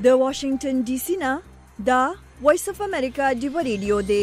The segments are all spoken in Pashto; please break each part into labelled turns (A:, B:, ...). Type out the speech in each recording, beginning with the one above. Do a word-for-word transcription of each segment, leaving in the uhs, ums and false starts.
A: د واشنگټن ډي سي نه دا وایس اف امریکا دیو ریډیو دی.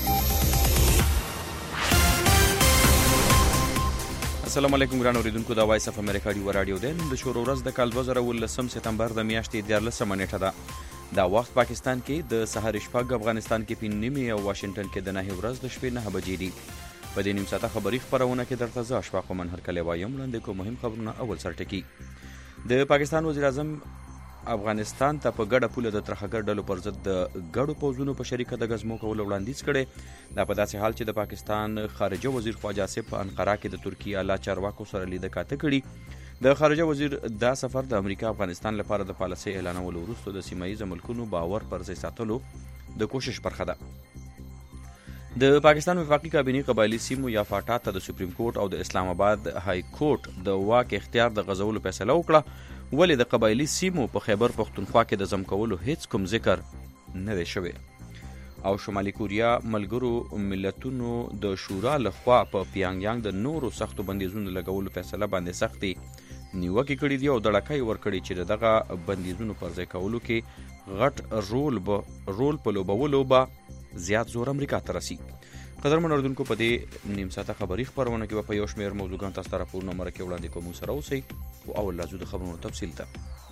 B: السلام علیکم ګران اوریدونکو، دا وایس اف امریکا دیو رادیو دی. نن د شروع ورځ د کال دوه زره ولسم سپتمبر د میاشتې دیارلسمه نیټه ده. دا وخت پاکستان کې د سحر شپږ، افغانستان کې په نیمه او واشنگټن کې د نهه ورځ د شپې نه بجې دي. په دې نیم ساعته خبري خبرونه کې درته زه اشفاق منهر کلی وایم. وړاندې کوم مهم خبرونه. اول سرټکی د پاکستان وزیر اعظم افغانستان ته په ګډه پوله د ترهګر ډلو پر ضد د ګډو پوځونو په شریکه د غزمو کولو وړاندیز کړی. دا په داسې حال چې د پاکستان خارجه وزیر خواجه آصف په انقره کې د ترکیه اعلی چارواکو سره لیده کاته کړي. د خارجه وزیر دا سفر د امریکا افغانستان لپاره د پالیسۍ اعلانولو وروسته د سیمه ییزو ملکونو باور پر ځای ساتلو د کوشش برخه ده. د پاکستان وفاقي کابینې قبایلي سیمو یا فاټا ته د سپریم کورټ او د اسلام آباد های کورټ د واک اختیار د غځولو فیصله وکړه. ولې د قبایلي سیمو په خیبر پښتونخوا کې د ضم کولو هیڅ کوم ذکر نه دی شوی. او شمالي کوریا ملګرو ملتونو د شورا لخوا په پیانګ یانګ د نورو سختو بندیزونو لګولو فیصله باندې سختي نیوکې کړې دي او دړکای ورکړي چې دغه بندیزونو پر ځای کولو کې غټ رول به رول په لوبولو به زیات زور امریکا ته رسي. قدرمن اوریدونکو، په دې نیم ساعته خبري خبرونه کې به په یو شمېر موضوعګان تاسو ته راپورونه مرکه وړاندې کوم. سره اوسئ او اول لازم د خبرونو تفصیل ته.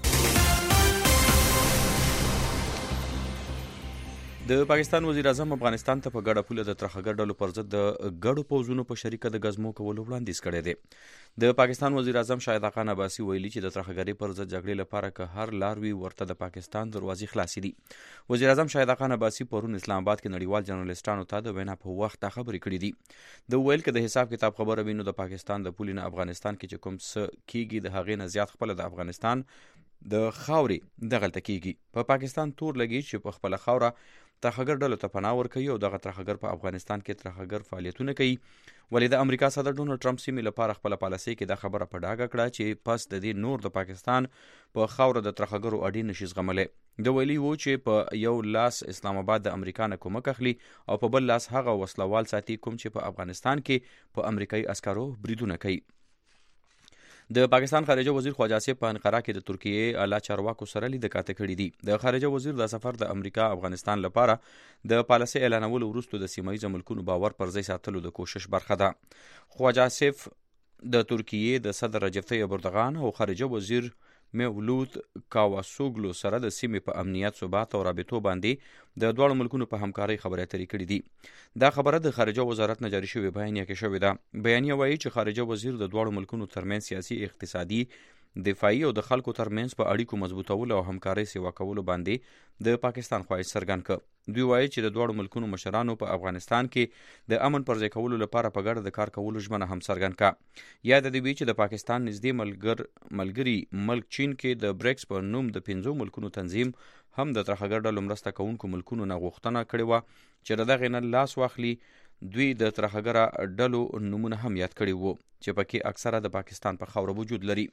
B: د پاکستان وزیر اعظم افغانستان ته په ګډه پوله د ترهګر ډلو پر ضد د ګډو پوځونو په شریکه د غزمو کولو وړاندیز کړی دی. د پاکستان وزیر اعظم شاهد خان عباسي ویلي چې د ترهګرۍ پر ضد جګړې لپاره که هر لار وي ورته د پاکستان دروازې خلاصې دي. وزیر اعظم شاهد خان عباسي پرون اسلام آباد کې نړیوال جرنالستانو ته د وینا په وخت خبرې کړې دي. د ویل کې د حساب کتاب خبره وینو د پاکستان د پولې نه افغانستان کې چې کوم څه کیږي د هغې نه زیات خپل د افغانستان د خاورې دغلته کیږي. په پاکستان تور لګي چې په خپل خاوره ترهګر ډلو ته پناه ورکوي او دغه ترهګر په افغانستان کې ترهګر فعالیتونه کوي. ولې د امریکا صدر ډونالډ ټرمپ سیمې لپاره خپل پالیسۍ کې دا خبره په ډاګه کړه چې پس د دې نور د پاکستان په خاوره د ترهګرو اډې نشي زغملی. د ویلي وو چې په یو لاس اسلام آباد د امریکا نه کومک اخلي او په بل لاس هغه وسلوال ساتي کوم چې په افغانستان کې په امریکایي عسکرو بریدونه کوي. د پاکستان خارجه وزیر خواجه آصف په انقره کې د ترکیه اعلی چارواکو سره لیده کاته کړي دي. د خارجه وزیر د سفر د امریکا افغانستان لپاره د پالیسۍ اعلانولو وروسته د سیمه ییزو ملکونو باور پر ځای ساتلو د کوشش برخه ده. خواجه آصف د ترکیه د صدر رجب طیب اردوغان او خارجه وزیر مولود کاواسوګلو سره د سیمې په امنیت، ثبات او رابطو باندې د دواړو ملکونو په همکارۍ خبرې اترې کړې دي. دا خبره د خارجه وزارت نه جاري شوې بیانیه کې شوې ده. بیانیه وایي چې خارجه وزیر د دواړو ملکونو ترمنځ سیاسي، اقتصادي، دفاعي او د خلکو ترمنځ په اړیکو مضبوطولو او همکارۍ سیوا کولو باندې د پاکستان خواهش څرګند کړ. دوی وایي چې د دواړو ملکونو مشرانو په افغانستان کې د امن پر ځای کولو لپاره په ګډه د کار کولو ژمنه هم څرګند کړه. یاد دې وي چې د پاکستان نږدې ملګر ملګري ملک چین کې د بریکس په نوم د پنځو ملکونو تنظیم هم د ترهګر ډلو مرسته کوونکو ملکونو نه غوښتنه کړې وه چې د دغې نه لاس واخلي. دوی د ترهګره ډلو نومونه هم یاد کړي وو چې پکې اکثره د پاکستان په خاوره وجود لري.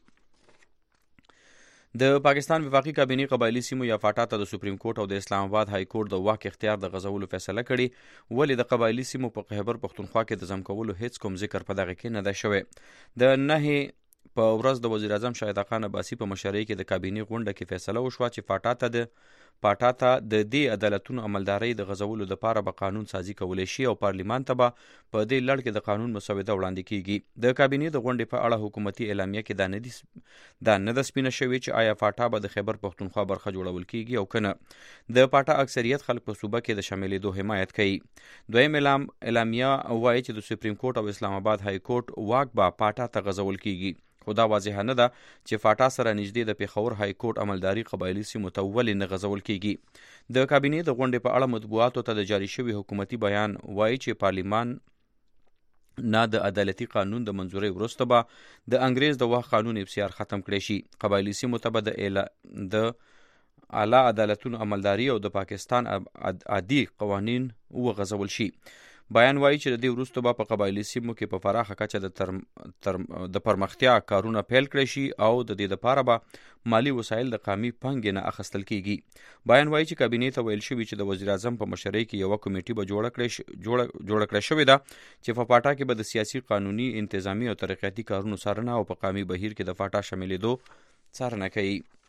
B: د پاکستان وفاقي کابینې قبایلي سیمو یا فاټا ته د سپریم کورټ او د اسلام آباد های کورټ د واک اختیار د غځولو فیصله کړې. ولې د قبایلي سیمو په خیبر پښتونخوا کې د ضم کولو هیڅ کوم ذکر په دغه کې نه دی شوی. د نهه په ورځ د وزیر اعظم شاهد خان عباسي په مشرۍ کې د کابینې غونډه کې فیصله وشوه چې فاټا ته د پاټا ته د دې عدالتونو عملدارۍ د غځولو لپاره به قانون سازي کولی شي او پارلیمان ته به په دې لړ کې د قانون مسوده وړاندې کیږي. د کابینې د غونډې په اړه حکومتي اعلامیه کې دا نه دي دا نه ده سپینه شوې چې آیا فاټا به د خیبر پښتونخوا برخه جوړول کیږي او که نه. د پاټا اکثریت خلک په صوبه کې د شاملېدو حمایت کوي. دویم اعلام اعلامیه وایي چې د سپریم کورټ او اسلام آباد های کورټ واک به پاټا ته غځول کیږي. خو دا واضحه نه ده چې فاټا سره نږدې د پېښور های کورټ عملداري قبایلي سیمو ته ولې نه غځول کیږي. د کابینې د غونډې په اړه مطبوعاتو ته د جاري شوي حکومتي بیان وایي چې پارلیمان نه د عدالتي قانون د منظورۍ وروسته به د انګریز د وخت قانون ابسیار ختم کړی شي. قبایلي سیمو ته به د د اعلی عدالتونو عملداري او د پاکستان عادي قوانین وغځول شي. بیان وایي چې د دې وروسته به په قبایلي سیمو کې په پراخه کچه د تر تر د پرمختیا کارونه پیل کړی شي او د دې لپاره به مالی وسایل د قومي پانګې نه اخیستل کیږي. بیان وایي چې کابینې ته ویل شوي چې د وزیر اعظم په مشرۍ کې یوه کمیټي به جوړه کړې جوړه جوړه کړې شوې ده چې په فاټا کې به د سیاسي، قانوني، انتظامي او ترقیاتي کارونو څارنه او په قومي بهیر کې د فاټا شاملېدو څارنه کوي.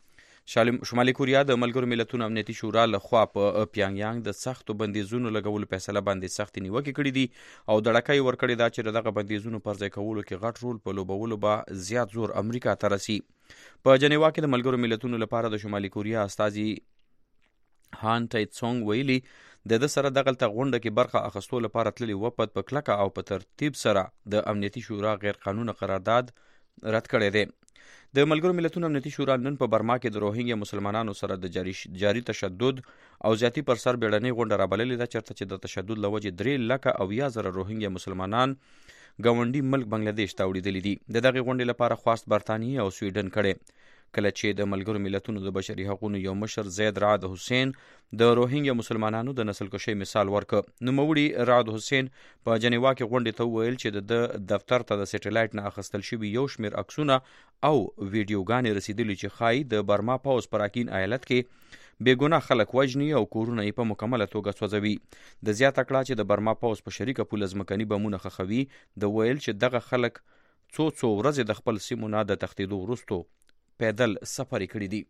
B: شمالي کوریا د ملګرو ملتونو امنیتي شورا لخوا په پیانګیانګ د سختو بندیزونو لګولو فیصله باندې سختې نیوکې کړې دي او دړکه یې ورکړې ده چې دغه بندیزونو پر ځای کولو کې غټ رول په لوبولو به زیات زور امریکا ته رسي. په جنیوا کې د ملګرو ملتونو لپاره د شمالي کوریا استازي هان ټایټسونګ ویلي د ده سره دغلته غونډه کې برخه اخیستو لپاره تللي وفد په کلکه او په ترتیب سره د امنیتي شورا غیر قانوني قرارداد رد کړی دی. د ملګرو ملتونو امنیتي شورا نن په برما کې د روهینګیا مسلمانانو سره د جاری, جاری تشدد او زیاتی پر سر بیړنۍ غونډه رابللې ده چېرته چې د تشدد له وجې درې لکه او یا زره روهینګیا مسلمانان ګاونډي ملک بنګلادیش ته وړېدلي دي. د دغې غونډې لپاره خواست برطانیې او سویډن کړی. کله چې د ملګرو ملتونو د بشري حقوقو یو مشر زید رعد حسین د روهینګیا مسلمانانو د نسل کشۍ مثال ورکړ. نوموړي رعد حسین په جنیوا کې غونډې ته وویل چې د دفتر ته د سټیلایټ نه اخیستل شوي یو شمېر عکسونه او ویډیوګانې رسیدلي چې ښایي د برما پوځ په راکین ایالت کې بېګناه خلک وژني او کورونه یې په مکمله توګه سوځوي. د زیاته کړه چې د برما پوځ په شریکه پوله ځمکني بمونه ښخوي. د ویل چې دغه خلک څو څو ورځې د خپل سیمو نه د تښتېدو وروستو پیدل سفر کړی دی.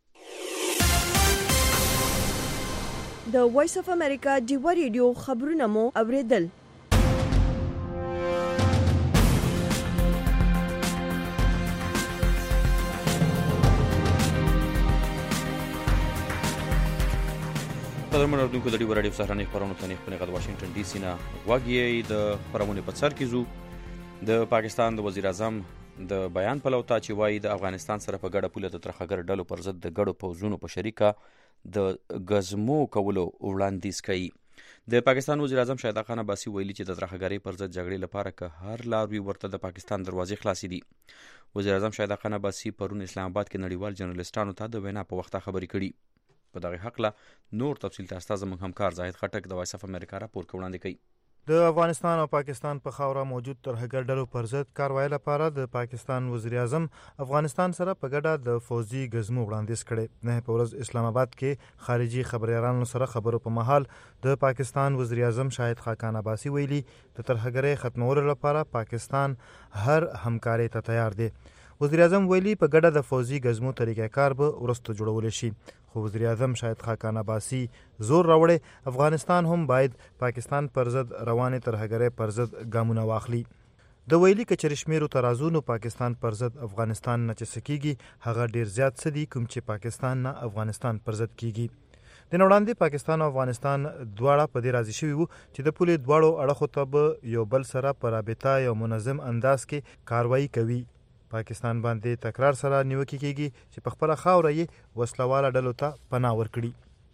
A: د وایس اف امریکا ډیوا ریډیو خبرونه مو اوریدل. قدرمن اردوونکو د ډیوا راډیو سهارنۍ خپرونو ته نیغ په نیغه د واشنګټن ډي سي نه غوږ یې د خپرونې په سر کې ځو. د پاکستان د وزیر اعظم د بیان پلوتا چې وایي د افغانستان سره په ګډه پوله د ترهګر ډلو پر ضد د ګډو پوځونو په شریکه د غزمو کولو وړاندیز کوي. د پاکستان وزیر اعظم شاهد خان عباسي ویلي چې د ترهګرۍ پر ضد جګړې لپاره که هر لار وي ورته د پاکستان دروازې خلاصې دي. وزیر اعظم شاهد خان عباسي پرون اسلام آباد کې نړیوال جرنالستانو ته د وینا په وخت خبرې کړي. په دغه حقله نور تفصیل ته استاد زموږ همکار زاهد خټک د وایس اف امریکا راپور وړاندې کوي.
C: د افغانستان او پاکستان په خاوره موجود ترهګر ډلو پر ضد کاروایی لپاره د پاکستان وزیر اعظم افغانستان سره په ګډه د فوزي غزمو وړاندیز کړي. نه په ورځ اسلام آباد کې خارجي خبريالانو سره خبرو په مهال د پاکستان وزیر اعظم شاهد خاقان عباسي ویلي د ترهګرۍ ختمولو لپاره پاکستان هر همکاري ته تیار دی. وزیر اعظم ویلي په ګډه د فوزي غزمو طریقې کار به ورسته جوړول شي. خو وزیر اعظم شاهد خاقان عباسي زور راوړی افغانستان هم باید پاکستان پر ضد روانې ترهګرۍ پر ضد ګامونه واخلي. د ویلي که چېرې شمېرو ترازو نو پاکستان پر ضد افغانستان نه چې څه کېږي هغه ډېر زیات څه دي کوم چې پاکستان نه افغانستان پر ضد کېږي. د نه وړاندې پاکستان او افغانستان دواړه په دې راضي شوي وو چې د پولې دواړو اړخو ته به یو بل سره په رابطه یو منظم انداز کې کاروایی کوي. پاکستان باندې تکرار سره نیوکې کېږي چې په خپله خاوره یې وسلواله ډلو ته پناه ورکړي.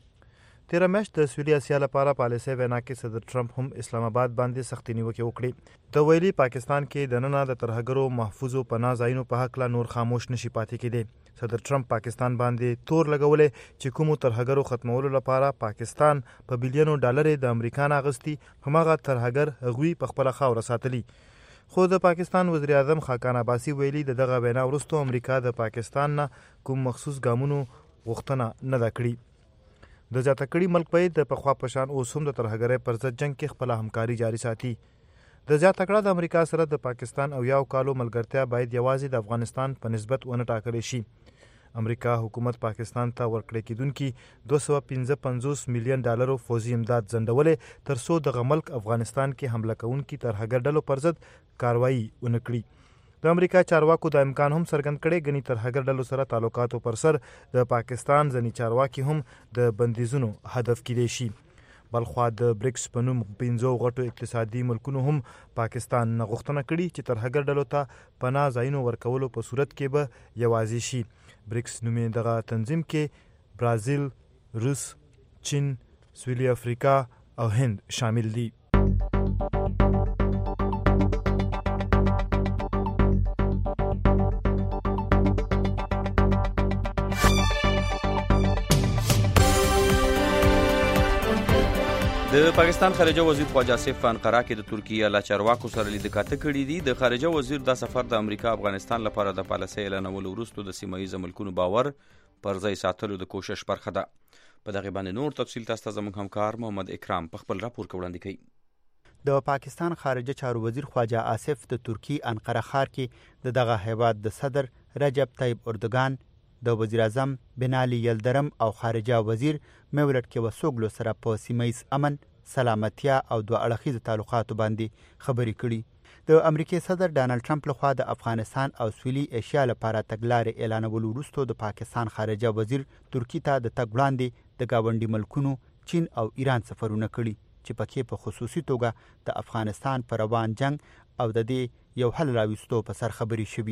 C: تېره میاشت د سویلي اسیا لپاره پالیسۍ وینا کې صدر ټرمپ هم اسلام آباد باندې سختې نیوکې وکړي. د ویلي پاکستان کې دننه د ترهګرو محفوظو پناه ځایونو په هکله نور خاموش نشي پاتې کېدی. صدر ټرمپ پاکستان باندې تور لګولی چې کومو ترهګرو ختمولو لپاره پاکستان په بلیونو ډالر د امریکا نه اخیستي هماغه ترهګر هغوی په خپله خاوره ساتلي. خو د پاکستان وزیر اعظم خاقان عباسي ویلي د دغه وینا وروسته امریکا د پاکستان نه کوم مخصوص ګامونو غوښتنه نه ده کړې. د زیاته کړي ملک باید د پخوا په شان اوس هم د ترهګرۍ پر ضد جنګ کې خپله همکاري جاري ساتي. د زیاته کړه د امریکا سره د پاکستان او یاو کالو ملګرتیا باید یوازې د افغانستان په نسبت ونه ټاکلی شي. امریکا حکومت پاکستان ته ورکړی کېدونکي دوه سوه پنځه پنځوس میلیون ډالرو فوزي امداد ځنډولې تر څو دغه ملک افغانستان کې حمله کوونکي ترهګر ډلو پر ضد کاروایی ونه کړي. د امریکا چارواکو دا امکان هم څرګند کړی ګنې ترهګر ډلو سره تعلقاتو پر سر د پاکستان ځینې چارواکي هم د بندیزونو هدف کیدای شي. بلخوا د بریکس په نوم پنځو غټو اقتصادي ملکونو هم پاکستان نه غوښتنه کړې چې ترهګر ډلو ته پناه ځایونو ورکولو په صورت کې به یوازې شي. بریکس نومې دغه تنظیم کې برازیل، روس، چین، سویلي افریقا او هند شامل دي.
B: د پاکستان خارجه وزیر خواجه آصف په انقره کې د ترکیه له چارواکو سره لیدکاته کړي دي. د خارجه وزیر دا سفر د امریکا افغانستان لپاره د پالیسۍ اعلانولو وروسته د سیمه ییزو ملکونو باور پر ځای ساتلو د کوشش برخه ده. په دغه باندې نور تفصیل تاسو ته زموږ همکار محمد اکرام په خپل راپور کې وړاندې کوي.
D: د پاکستان خارجه چارو وزیر خواجه آصف د ترکی انقره ښار کې د دغه هیواد د صدر رجب طیب اردوغان د وزیر اعظم بنالي یلدرم او خارجه وزیر میولټ کیوسوګلو سره په سیمه ییز امن، سلامتیا او دوه اړخیزو تعلقاتو باندې خبرې کړي. د امریکای صدر ډانلډ ټرمپ لخوا د افغانستان او سویلي ایشیا لپاره تګلارې اعلانولو وروسته د پاکستان خارجه وزیر ترکی ته د تګ وړاندې د ګاونډي ملکونو چین او ایران سفرونه کړي چې پکې په خصوصي توګه د افغانستان پر روان جنگ او د دې یو حل راوستو په سر خبرې شوي.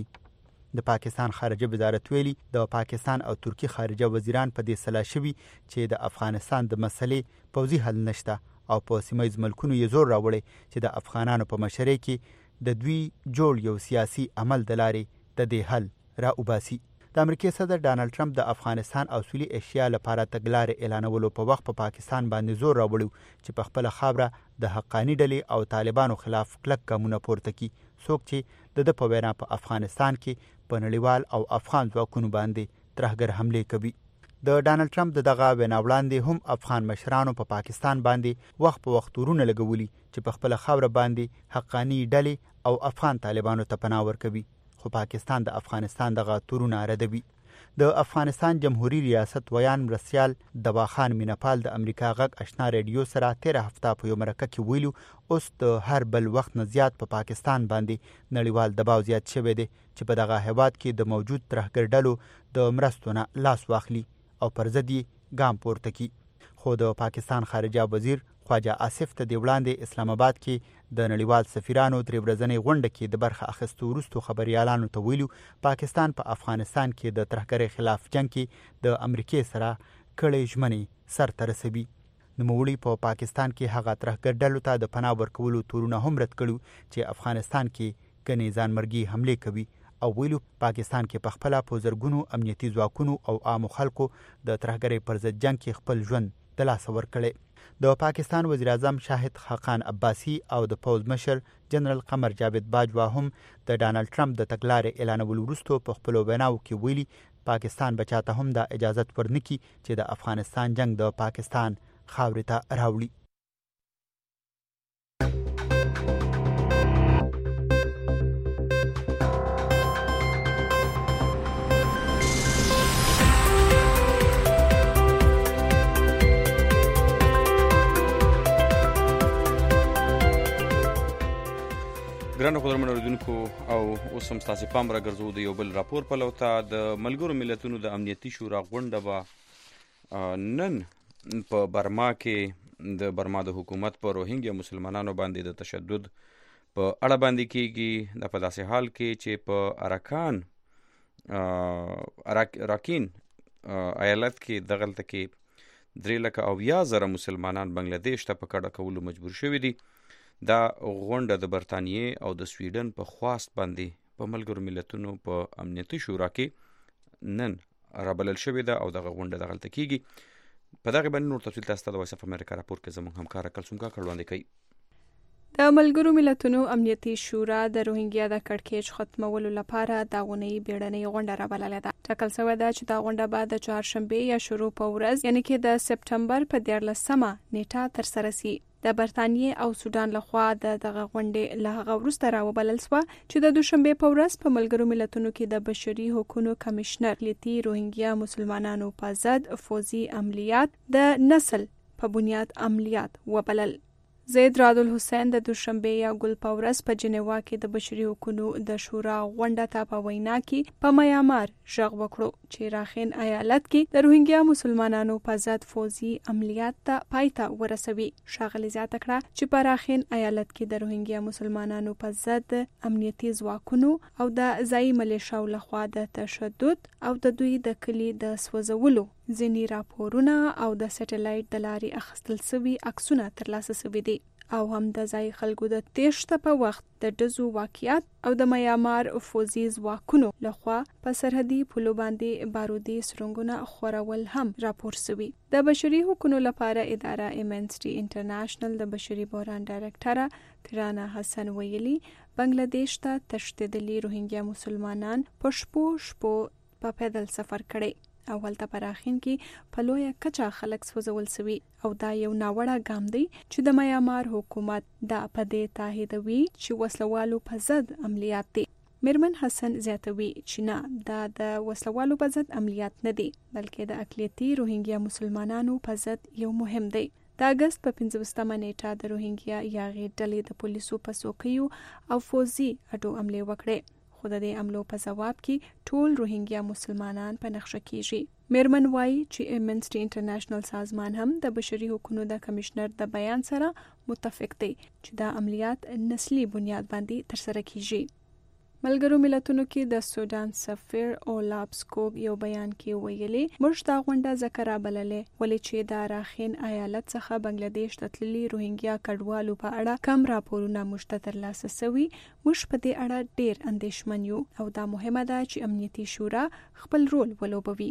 D: د پاکستان خارجه وزارت ویلي د پاکستان او ترکی خارجه وزیران په دې سلا شوي چې د افغانستان د مسلې پوځي حل نشته او په سیمه ییز ملکونو یې زور راوړی چې د افغانانو په مشرۍ کې د دوی جوړ یو سیاسي عمل د لارې د دې حل را وباسي. د امریکای صدر ډانلډ ټرمپ د افغانستان او سویلي ایشیا لپاره تګلارې اعلانولو په وخت په پاکستان باندې زور راوړی چې په خپله خاوره د حقاني ډلې او طالبانو خلاف کلک ګامونه پورته کړي، څوک چې د ده په وینا په افغانستان کې په نړیوال او افغان ځواکونو باندې ترهګر حملې کوي. د ډانلډ ټرمپ د دغه وینا وړاندې هم افغان مشرانو په پا پاکستان باندې وخت په وخت ورونه لګولي چې په خپله خاوره باندې حقاني ډلې او افغان طالبانو ته پناه ورکوي، خو پاکستان د افغانستان دغه تورونه ردوي. د افغانستان جمهوریت ریاست ویان مرستیال دواخان مینپال د امریکا غږ آشنا ریډیو سره تیره هفته په یو مرکه کې ویلو اوس د هر بل وخت نه زیات په پا پاکستان باندې نړیوال دباو زیات شوی دی چې په دغه هیواد کې د موجود ترهګر ډلو د مرستو نه لاس واخلي او پر ضد یې ګام پورته کړي. خو د پاکستان خارجه وزیر خواجه آصف ته د وړاندې اسلام آباد کې د نړیوال سفیرانو درې ورځنۍ غونډه کې د برخه اخیستو وروسته خبریالانو ته ویلو پاکستان په پا افغانستان کې د ترهګرۍ خلاف جنگ کې د امریکای سره کړې ژمنې سر ته رسوي. نوموړي په پا پاکستان کې هغه ترهګر ډلو ته د پناه ورکولو تورونه هم رد کړي چې افغانستان کې ګڼې ځانمرګي حملې کوي او ویلو پاکستان کې په خپله په زرګونو امنیتي ځواکونو او عامو خلکو د ترهګرۍ پر ضد جنگ کې خپل ژوند د لاسه ورکړی. د پاکستان وزیر اعظم شاهد خاقان عباسي او د پوځ مشر جنرال قمر جاوید باجوا هم د ډانلډ ټرمپ د تګلارې اعلانولو وروسته په خپلو ویناو کې ویلي پاکستان به چاته هم دا اجازت ورنکړي چې د افغانستان جنگ د پاکستان خاورې ته راوړي.
B: ګرانو قدرمنو اوریدونکو او اوس هم ستاسې پام راګرځو د یو بل راپور پلو ته. د ملګرو ملتونو د امنیتي شورا غونډه به نن په برما کې د برما د حکومت په روهینګیا مسلمانانو باندې د تشدد په اړه باندې کیږي. دا په داسې حال کې چې په اراکان اراکین ایالت کې دغلته کې درې لکه اویا زره مسلمانان بنگلادیش ته په کډه کولو مجبور شوي دي. دا غونډه د برطانیې او د سویډن په خواست باندې په ملګرو ملتونو په امنیتي شورا کې نن رابلل شوې ده او دغه غونډه دغلته کیږي. په دغه باندې نور تفصیل تاسو ته د وایس اف امریکا راپور کې زموږ همکار کلثوم کاکړ وړاندې کوي.
E: د ملګرو ملتونو امنیتي شورا د روهینګیا د کړکېچ ختمولو لپاره دا غونډه بیړنۍ غونډه رابللې ده. ټاکل شوې ده چې دا غونډه به د چهارشنبې یا شروع په ورځ یعنی کې د سپټمبر په دیارلسمه نیټه ترسره شي. د برطانیې او سودان لخوا د دغه غونډې له هغه وروسته راوبلل شوه چې د دوشنبې په ورځ په ملګرو ملتونو کې د بشري حقوقو کمشنر لیتی روهینګیا مسلمانانو په ضد فوزي عملیات د نسل په بنیاد عملیات وبلل. زید راد الحسین د دوشنبه یا ګل په ورځ په جنیوا کې د بشري حقوقو د شورا غونډه ته په وینا کې په میامار ژغ وکړو چې راخین ایالت کې د روهینګیا مسلمانانو په ضد فوزي عملیات ته پای ته ورسوي. ښاغلي زیاته کړه چې په راخین ایالت کې د روهینګیا مسلمانانو په ضد امنیتي ځواکونو او د ځایي ملیشاو لخوا د تشدد او د دوی د کلي د سوځولو ځینی راپورونه او د سټلایټ د لارې اخیستل شوي عکسونه ترلاسه شوي دي او هم د ځای خلکو د تېښته په وخت د ډزو واقعیت او د میامار فوزي ځواکونو لخوا په سرحدي پولو باندې بارودي سرنګونه خورول هم راپور شوي. د بشري حقوقو لپاره اداره ایمنسټي انټرنیشنل د بشري بحران ډایرکټره ترانه حسن ویلي بنگلاديش ته تښتېدلي روهینګیا مسلمانان په شپو شپو په پیدل سفر کړي او هلته په راخین کې په لویه کچه خلک سوځول شوي او دا یو ناوړه ګام دی چې د میامار حکومت دا په دې تاکیدوي چې وسلوالو په ضد عملیات دي. میرمن حسن زیاتوي چې نه دا د وسلوالو په ضد عملیات نه دي بلکې د اقلیتي روهینګیا مسلمانانو په ضد یو مهم دی. د اگست په پنځوستمه نیټه د روهینګیا یاغي ډلې د پولیسو په څوکیو او فوزي اډو عملې وکړې خو د دې عملو په ځواب کې ټول روهینګیا مسلمانان په نقشه کیږي. میرمن وایي چې امنسټي انټرنیشنل سازمان هم د بشري حقوقو د کمشنر د بیان سره متفق دی چې دا عملیات نسلي بنیاد باندې ترسره کیږي. ملګرو ملتونو کې د سودان سفیر اولاب سکوب یو بیان کې ویلي موږ دا غونډه ذکر بللې ولې چې د راخین ایالت څخه بنگلاديش ته تللي روهینګیا کډوالو په اړه کم راپورونه موږ ته ترلاسه شوي. موږ په دې اړه ډېر اندېښمن یو او دا مهمه ده چې امنیتي شورا خپل رول ولوبوي.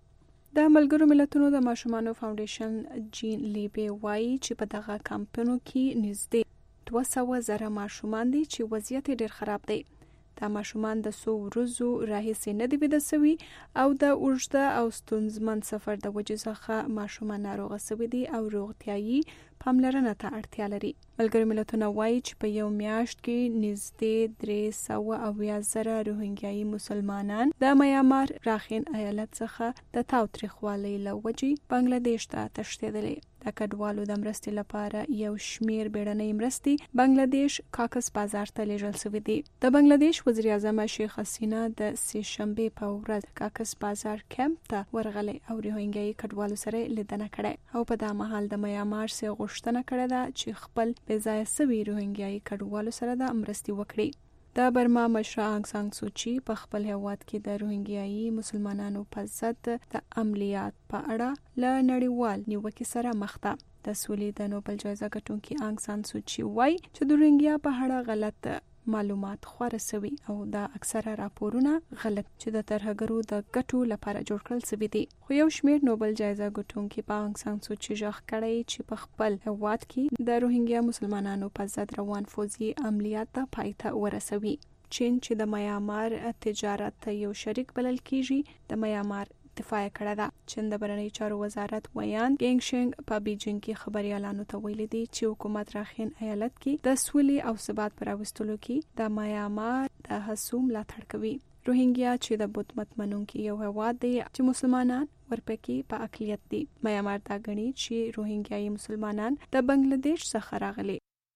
E: د ملګرو ملتونو د ماشومانو فاونډیشن جین لیبي وایي چې په دغه کمپونو کې نږدې دوه سوه زره ماشومان دي چې وضعیت ډېر خراب دی. دا ماشومان د څو ورځو راهیسې نه دي ویده شوي او د اوږده او ستونزمن سفر د وجې څخه ماشومان ناروغه شوي دي او روغتیایي پاملرنه ته اړتیا لري. ملګرو ملتونه وایي چې په یو میاشت کې نږدې درې سوه اویا زره روهینګیایي مسلمانان د میانمار راخین ایالت څخه د تاوتریخوالي له وجې بنگلاديش ته تښتېدلي. د کډوالو د مرستې لپاره یو شمیر بیړنۍ مرستې بنگلاديش کاکس بازار ته لیږل شوي دي. د بنگلاديش وزیر اعظم شیخ حسینه د سې شنبې په ورځ کاکس بازار کمپ ته ورغلي او روهینګیایي کډوالو سره لیدنه کړې او په دا مهال د میانمار سره غوښتنه کړې ده چې خپل بې ځایه شوي روهینګیایي کډوالو سره د مرستې وکړي. د برما مشره آنګ سان سوچي په خپل هیواد کې د روهینګیایي مسلمانانو په ضد د عملیات په اړه له نړیوال نیوکې سره مخ ده. د سولې د نوبل جایزه ګټونکي آنګ سان سوچي وایي چې د روهینګیا په اړه غلط معلومات خپاره شوي او دا اکثره راپورونه غلط چې د ترهګرو د ګټو لپاره جوړ کړل شوي دي. خو یو شمیر نوبل جایزه ګټونکي په آنګ سان سوچي ژغ کړی چې په خپل هیواد کې د روهینګیا مسلمانانو په ضد روان فوزي عملیات ته پای ته ورسوي. چین چې د میانمار تجارت یو شریک بلل کیږي د میانمار دفاع کړه ده. چین د بهرنیو چارو وزارت ویان ګینګ شینګ په بیجینګ کې خبريالانو ته ویلي دي چې حکومت راخین ایالت کې د سولې او ثبات پر راوستلو کې د میانمار د هڅو ملاتړ کوي. روهینګیا چې د بت مت منونکي یو هیواد دی چې مسلمانان ورپکې په اقلیت دي. میانمار دا غني چې روهینګیایي مسلمانان د بنگلاديش څخه راغلي.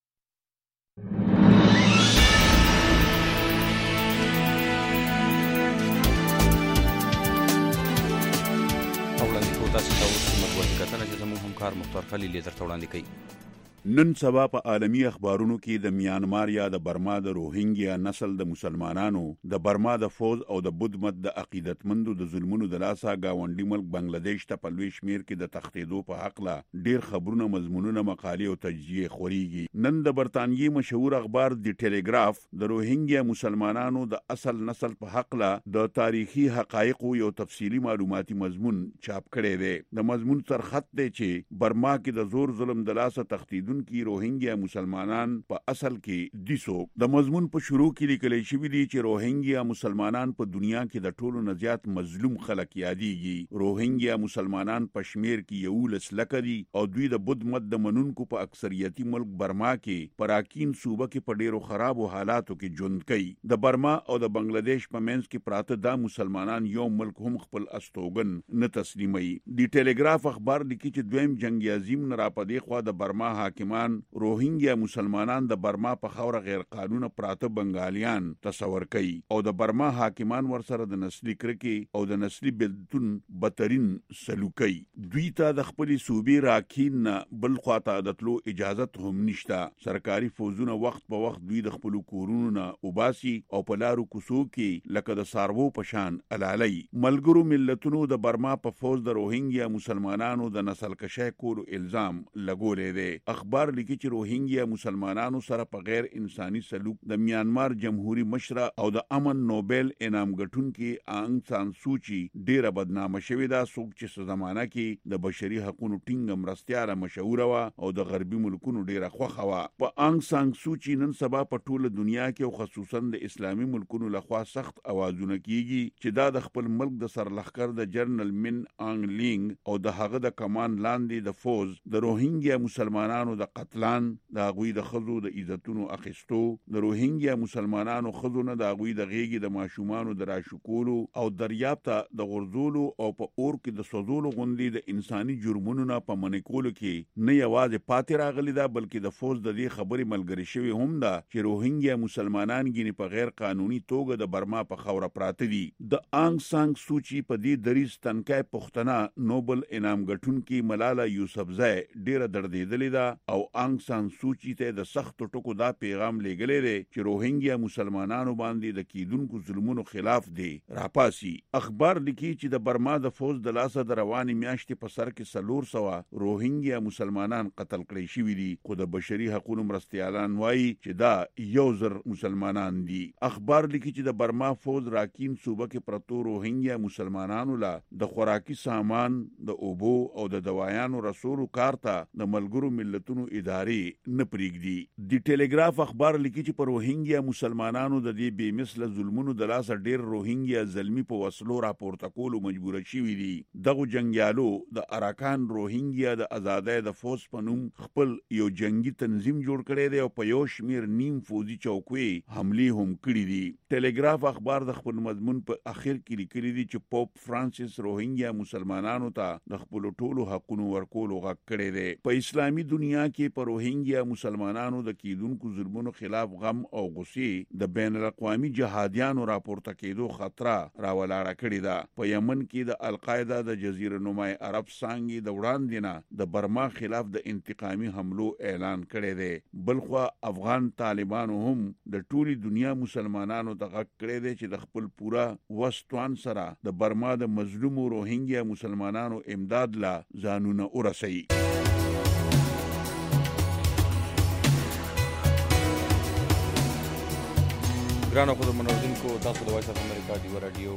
B: تاسو ته اوس کومه وظیفه چې زموږ همکار مختار خلیل درته وړاندې کوي.
F: نن سبا په عالمی اخبارونو کې د میانمار یا د برما د روهینګیا نسل د مسلمانانو د برما د فوز او د بدمت د عقیدتمندو د ظلمونو د لاسه گاونډي ملک بنگلاديش ته په لوی شمیر کې د تښتېدو په حق لا ډیر خبرونه مضمونونه مقالې او تجزیه خوريږي. نن د برتانیې مشهور اخبار دی ټیلیګراف د روهینګیا مسلمانانو د اصل نسل په حق لا د تاریخي حقایق یو تفصیلی معلوماتي مضمون چاپ کړی دی. د مضمون سرخط دی چې برما کې د زور ظلم د لاسه تښتېدو کی روهینګیا مسلمانان په اصل کې دیسو. د مضمون په شروع کې لیکل شوی دی چې روهینګیا مسلمانان په دنیا کې د ټولو نه زیات مظلوم خلک یادېږي. روهینګیا مسلمانان په شمیر کې یو لس لکه دي او دوی د بدمت د منونکو په اکثریتي ملک برما کې پراکین صوبه کې په ډیرو خرابو حالاتو کې ژوند کوي. د برما او د بنگلاديش په منځ کې پراته دا مسلمانان یو ملک هم خپل استوګن نه تسلیمي. دی ټیلیګراف اخبار لیکي چې دویم جنگ عظیم نه را پدې خو د برما حاکم روهینګیا مسلمانان د برما په خوره غیر قانوني پراته بنگالیان تصور کوي او د برما حاکمان ورسره د نسلي کرکې او د نسلي بدتون بدترین سلوک کوي. دوی ته د خپل صوبې راکین نه بل خواته د تلو اجازه هم نشته. سرکاري فوجونه وخت په وخت دوی د خپل کورونو نه وباسي او په لارو کوڅو کې لکه د سارو پشان علالي. ملګرو ملتونو د برما په فوج د روهینګیا مسلمانانو د نسل کشي کولو الزام لګولې دی. اخبار لیکي چې روهینګیا مسلمانانو سره په غیر انساني سلوک د میانمار جمهوریت مشره او د امن نوبل انعام ګټونکي آنګ سان سوچي ډیره بدنامه شوې ده. څوک چې زمانہ کې د بشري حقوقو ټینګ مرستياله مشهور و او د غربي ملکونو ډیره خوخه و. په آنګ سان سوچي نن سبا په ټوله دنیا کې او خصوصا د اسلامي ملکونو لخوا سخت اوازونه کیږي چې دا د خپل ملک د سرلخکر د جنرال من آنګ لینګ او د هغه د کمان لاندې د فوز د روهینګیا مسلمانانو د قتلان، د هغوی د ښځو د عزتونو اخیستو، د روهینګیا مسلمانانو ښځو نه د هغوی د غیږې د ماشومانو د راشکولو او دریاب ته د غورځولو او په اور کې د سوځولو غوندې د انساني جرمونو نه په منع کولو کې نه یوازې پاتې راغلي ده، بلکې د فوز د دې خبرې ملګري شوي هم ده چې روهینګیا مسلمانان ګینې په غیر قانوني توګه د برما په خوره پراته دي. د آنګ سانګ سوچي په دې دریځ تنکای پښتنه نوبل انعام ګټونکې ملاله یوسفزۍ ډیره دردېدلې ده او آنګ سانګ سوچي ته د سختو ټکو دا پیغام لیږلی دی چې روهینګیا مسلمانانو باندې د کیدونکو ظلمونو خلاف دی راپاسي. اخبار لیکي چې د برما د فوز د لاسه د روانې میاشتې په سر کې څلور سوه روهینګیا مسلمانان قتل کړی شوي دي، خو د بشري حقوقو مرستیالان وایي چې دا یو زر مسلمانان دي. اخبار لیکي چې د برما فوز راکین صوبه کې پرتو روهینګیا مسلمانانو لا د خوراکي سامان، د اوبو او د دوايانو رسولو کار ته د ملګرو ملتونو ادارې نه پرېږدي. د ټلګراف اخبار لیکي چې پر روهینګیا مسلمانانو د دې بې مثله ظلمونو د لاسه ډېر روهینګیا زلمی په وسلو راپورته کولو مجبور شوي دي. دغه جنگیالو د اراکان روهینګیا د آزادۍ د فوز په نوم خپل یو جنگي تنظیم جوړ کړی دی او په یو شمیر نیم فوزي چوکوي حملې هم کړې دي. ټلګراف اخبار د خپل مضمون په اخر کې لیکلي دي چې پوپ فرانسیس روهینګیا مسلمانانو ته د خپل ټولو حقونو ورکولو غږ کړی دی. په اسلامي دنیا کې پر روهینګیا مسلمانانو د کیدونکو ظلمونو خلاف غم او غصې د بین الاقوامي جهادیانو راپورته کېدو خطر راولاړه کړې ده. په یمن کې د القاعده د جزیره نمای عرب څانګې د وړاندې نه د برما خلاف د انتقامي حملو اعلان کړی دی. بلخوا افغان طالبانو هم د ټولي دنیا مسلمانانو ته غږ کړی دی چې د خپل پوره وسطوان سره د برما د مظلومو روهینګیا مسلمانانو امداد لا ځانونه ورسوي.
B: ګرانو خو د منوردونکو تاسو د وایس اف امریکا ډیو رادیو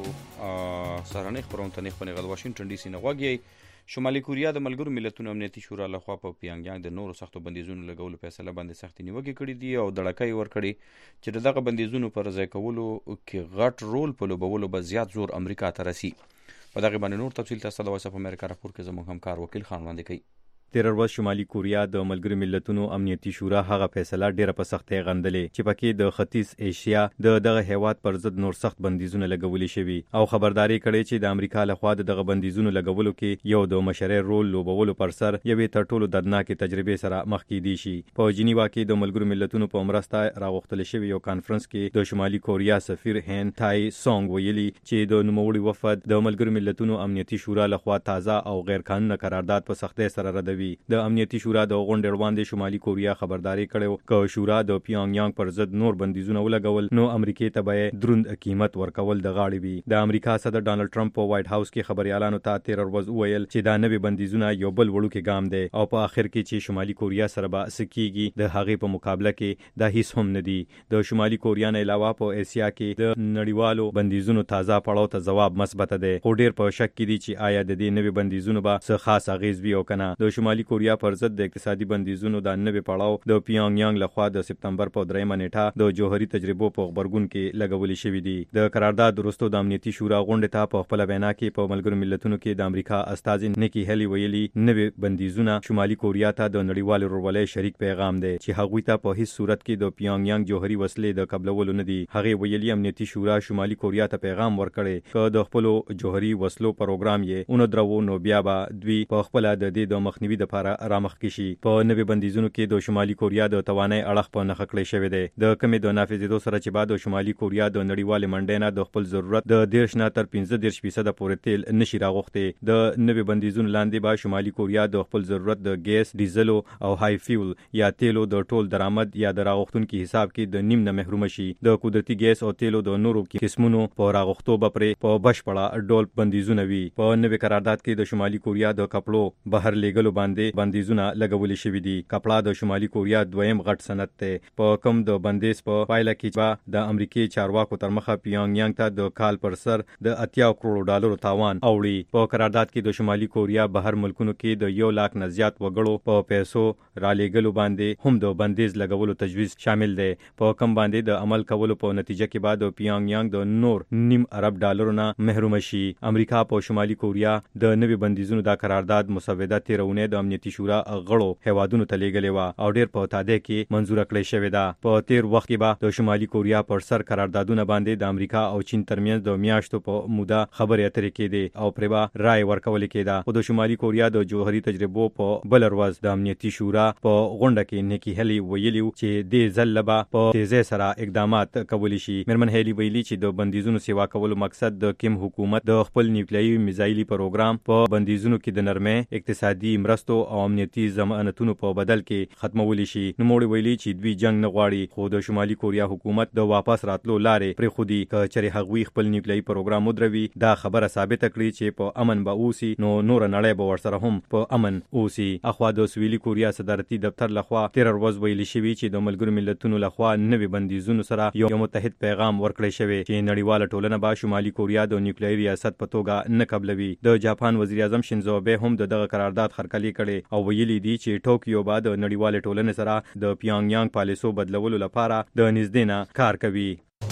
B: سهارنۍ خپرونه ته نه خپنې غږ واشنگټن ډي سي نه غوږی. شمالي کوریا د ملګرو ملتونو امنیتي شورا لخوا په پیانګیانګ د نورو سختو بندیزونو لګولو فیصله باندې سختې نیوکې کړې دي او دړکه یې ورکړې چې دغه بندیزونو پر ځای کولو کې غټ رول په لوبولو به زیات زور امریکا ته رسي. په دغه باندې نور تفصیل تاسو د وایس اف امریکا راپور کې زموږ همکار وکیل خان وړاندې کوي.
G: تیر ورځ شمالي کوریا د ملګرو ملتونو امنیتي شورا هغه فیصله ډیره په سختۍ غندلې چې پکې د ختیځ ایشیا د دغه هیواد پر ضد نور سخت بندیزونه لګولې شوي او خبرداري کړې چې د امریکا لخوا دغه بندیزونو لګولو کې یو د مشرع رول لوبولو پر سر یوې تر ټولو دردناکې تجربې سره مخ کېدی شي. په جنیوا کې د ملګرو ملتونو په مرسته راغوښتل شوی یو کانفرنس کې د شمالي کوریا سفیر هین تای سونګ ویلي چې د نوموړي وفد د ملګرو ملتونو امنیتي شورا لخوا تازه او غیر قانوني قرارداد په سختۍ سره ردوي. د امنیتي شورا د غونډې وړاندې شمالي کوریا خبرداري کړې چې شورا د پیونګیانګ پر ضد نور بندیزونه ولګول نو امریکای ته به دروند قیمت ورکول د غاړې وي. د امریکا صدر ډانلډ ټرمپ په وایټ هاوس کې خبريالانو ته تیر ورځ وویل چې دا نوې بندیزونه یو بل وړوکی ګام دی او په اخر کې چې شمالي کوریا سره به سکیږي د هغې په مقابله کې دا هیڅ هم نه دی. د شمالي کوریا نه علاوه په اسیا کې د نړیوالو بندیزونو تازه پړاو ته جواب مثبت دی خو ډیر په شک کې دي چې آیا د دې نوې بندیزونو به څه خاص اغیز وي او کنه. د شمالي کوریا پر ضد د اقتصادي بندیزونو د نوې پړاو د پیونګیانګ لخوا د سپتمبر په دریمه نیټه د جوهري تجربو په خبرګون کې لګولې شوې دي. د قرارداد وروسته د امنیتي شورا غونډې ته په خپل وینا کې په ملګرو ملتونو کې د امریکا استازي نیکی هلی ویلي نوې بندیزونه شمالي کوریا ته د نړیوال ورولۍ شریک پیغام دی چې هغوی ته په هیڅ صورت کې د پیونګیانګ جوهري وسلې د قبلولو نه دي. هغه ویلي امنیتي شورا شمالي کوریا ته پیغام ورکړي چې د خپل جوهري وسلو پروګرام یې اون درو نو بیا به دوی په خپل د دې د مخنیوي لپاره رامخ کې شي. په نوې بندیزونو کې د شمالي کوریا د توانای اړخ په نښه کړی شوی دی. د کمې د نافذېدو سره چې بعد د شمالي کوریا د نړیوال منډې نه د خپل ضرورت د دیرش نه تر پنځه دیرش فیصد پورې تیل نشي راغوښتي. د نوې بندیزونو لاندې به شمالي کوریا د خپل ضرورت د ګیس، ډیزلو او های فیول یا تیلو د ټول درآمد یا د راغوښتونکو حساب کې د نیم نه محروم شي. د قدرتي ګیس او تیلو د نورو قسمونو په راغوښتو به پرې په بشپړه ډول بندیزونه وي. په نوې قرارداد کې د شمالي کوریا د کپړو بهر لیږلو باندې بندیزونه لګولې شوي دي. کپړه د شمالي کوریا دویم غټ صنعت دی. په کوم د بندیز په پایله کې به د امریکای چارواکو تر مخه پیونګیانګ ته د کال پر سر د اتیا کروڑ ډالرو تاوان اوړي. په قرارداد کې د شمالي کوریا بهر ملکونو کې د یو لاک نه زیات وګړو په پیسو را لېږلو باندې هم د بندیز لګولو تجویز شامل دی. په کوم باندې د عمل کولو په نتیجه کې بعد پیونګیانګ د نور نیم ارب ډالرو نه محروم شي. امریکا په شمالي کوریا د نوي بندیزونو د قرارداد مسوده تیرونه د امنیتي شورا غړو هیوادونو ته لیږلې وه او ډیر په تاده کې منزوره کړې شوې ده. په تیر وخت کې به د شمالي کوریا پر سر قراردادونه باندې د امریکا او چین ترمنځ د میاشتو په موده خبرې اترې کېدې او پرې به رای ورکول کېده. خو د شمالي کوریا د جوهري تجربو په بل ورځ د امنیتي شورا په غونډه کې نیکی هلی ویلي چې دې ځل به په تیزی سره اقدامات کولی شي. میرمن هیلی ویلي چې د بندیزونو سیوا کولو مقصد د کیم حکومت د خپل نیوکلیایي میزایلي پروګرام په بندیزونو کې د نرمۍ، اقتصادي مرستو او امنیتي ضمانتونو په بدل کې ختمولی شي. نوموړي ویلي چې دوی جنگ نه غواړي خو د شمالي کوریا حکومت د واپس راتلو لارې پرېښودي. که چېرې هغوی خپل نیوکلیایي پروګرام ودروي دا خبره ثابته کړي چې په امن به اوسي نو نور نړۍ به ورسره هم په امن اوسي. اخوا د سویلي کوریا صدارتي دفتر لخوا تیر ورځ ویلي شوي چې د ملګرو ملتونو لخوا نوي بندیزونو سره یو متحد پیغام ورکړی شوی چې نړیواله ټولنه به شمالي کوریا د نیوکلیایي ریاست په توګه نه قبلوي. د جاپان وزیر اعظم شینزو آبه هم د دغه قرارداد هرکلی کړي او ویلي دي چې ټوکیو به د نړیواله ټولنې سره د پیانګ یانګ پالیسو بدلولو لپاره د نږدې نه کار کوي.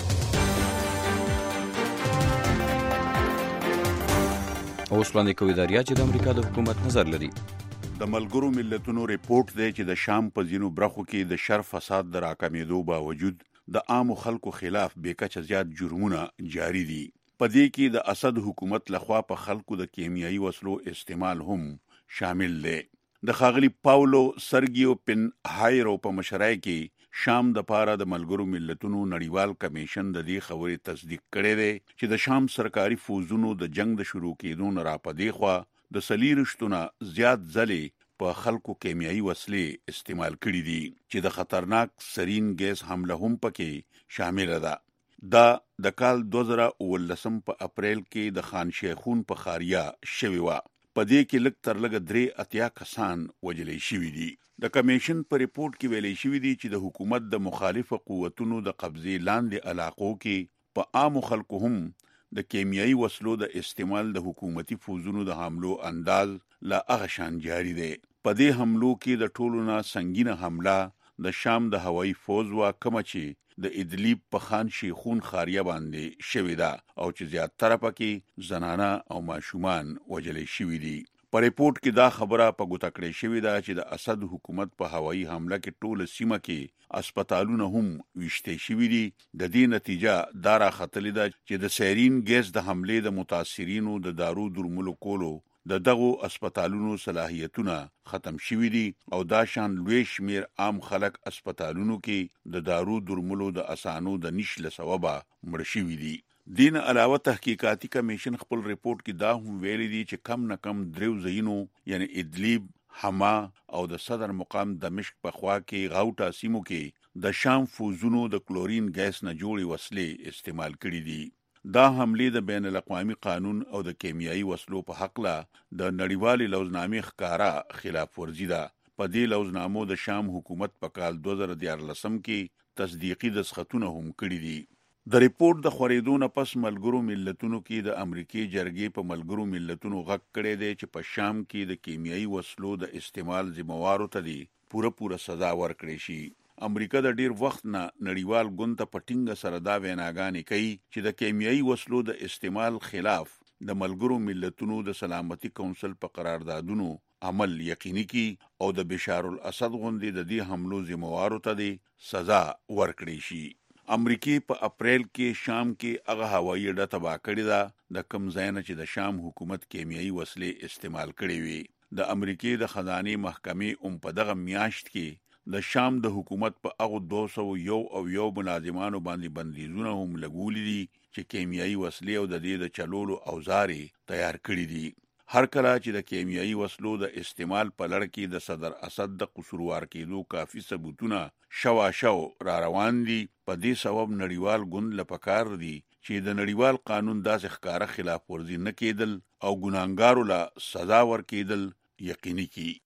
B: اوس وړاندې کوي داریا چې د امریکا د حکومت نظر لري.
F: د ملګرو ملتونو ریپورت دی چې د شام په ځینو برخو کې د شر فساد د راکمېدو باوجود د عامو خلکو خلاف بیکچه زیات جرمونه جاری دي. په دې کې د اسد حکومت لخوا په خلکو د کیمیاوي وسلو استعمال هم شامل دی. د ښاغلي پاولو سرګیو پن هایرو په مشرۍ کې شام د پاره د ملګرو ملتونو نړیوال کمیشن د دې خبرې تصدیق کړی دی چې د شام سرکاري فوزونو د جنگ د شروع کېدو نه را پدې خوا د سلیرشتونه زیات ځلې په خلکو کیمیاوي وسلې استعمال کړي دي چې د خطرناک سرین ګیس حمله هم پکې شامل ده. دا د کال دوه زره اوولسم په اپریل کې د خان شیخون په خاریا شوی و. په دې کې لږ تر لږه درې اتیا کسان وژلې شوي دي. د کمیشن په ریپورت کې ویلي شوی دی چې د حکومت د مخالفه قوتونو د قبضې لاندې علاقو کې په عامو خلکو هم د کیمیاوي وسلو د استعمال د حکومتي فوزونو د حملو انداز لا هغه شان جاری دی. په دې حملو کې د ټولو نه سنگینه حمله د شام د هوایي فوز وا کوم چې د ادلیب په خان شیخون خاریه باندې شوې ده او چې زیاتره پکې زنانه او ماشومان وژلې شوي دي. په ریپورت کې دا خبره په ګوته کړې شوې ده چې د اسد حکومت په هوایي حمله کې ټول سیمه کې اسپیټالونه هم ویشتې شوي دي. د دې نتیجه دا راختلې ده چې د سیرین ګیس د حملې د متاثرینو د دارو درملو کولو د دغو اسپیټالونو صلاحیتونه ختم شوي دي او دا شان لوی شمیر عام خلک اسپیټالونو کې د دارو درملو د اسانو د نشله سببه مړ شوي دي. دین علاوه تحقیقاتي کمیشن خپل ریپورت کې دا هم ویلي دي چې کم نه کم دریو ځایونو یعنی ادلیب، حما او د صدر مقام دمشق په خوا کې غاوټا سیمو کې د شام فوزونو د کلورین ګیس نه جوړې وسلې استعمال کړي دي. دا حملې د بین الاقوامي قانون او د کیمیاوي وسلو په حق لا د نړیوالې لوزنامې ښکارا خلاف ورزي ده. په دې لوزنامو د شام حکومت په کال دوه زره دیارلسم کې تصدیقي دسخطونه هم کړي دي. د ریپورت د خورېدو نه پس ملګرو ملتونو کې د امریکای جرګې په ملګرو ملتونو غږ کړی دی چې په شام کې د کیمیاوي وسلو د استعمال ذمہوارو ته دی پوره پوره سزا ورکړي شي. امریکا د ډیر وخت نه نړیوال ګوند ته پټینګ سره دا ویناګانې کوي چې د کیمیاوي وسلو د استعمال خلاف د ملګرو ملتونو د سلامتي کونسل په قراردادونو عمل یقیني کی او د بشار الاسد غوندې د دې حملو ذمہوارو ته دی سزا ورکړي شي. امریکای په اپریل کې شام کې هغه هوایي اډه تباه کړې ده د کوم ځای نه چې د شام حکومت کیمیاوي وسلې استعمال کړې وي. د امریکای د خزانه محکمې هم په دغه میاشت کې د شام د حکومت په هغه دوه سوه یو او یو ملازمانو باندې بندیزونه هم لګولي دي چې کیمیاوي وسلې او د دې د چلولو اوزار تیار کړي دي. هر کله چې د کیمیاوي وسلو د استعمال په لړ کې د صدر اسد د قصوروار کېدو کافي ثبوتونه شوا شو را روان دي، په دې سبب نړیوال ګوند لپاره دي چې د نړیوال قانون داسې ښکارا خلاف ورزي نه کېدل او ګناهګارو لا سزا ورکېدل یقیني کی.